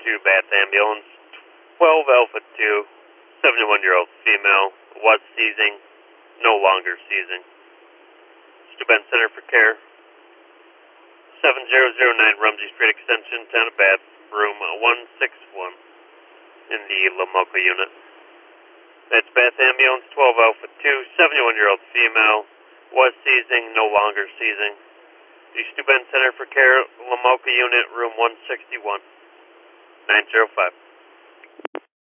Bath Ambulance, 12 Alpha 2, 71-year-old female, was seizing, no longer seizing. Steuben Center for Care, 7009 Rumsey Street Extension, Town of Bath, room 161 in the Lamoka unit. That's Bath Ambulance, 12 Alpha 2, 71-year-old female, was seizing, no longer seizing. The Steuben Center for Care, Lamoka unit, room 161, 905.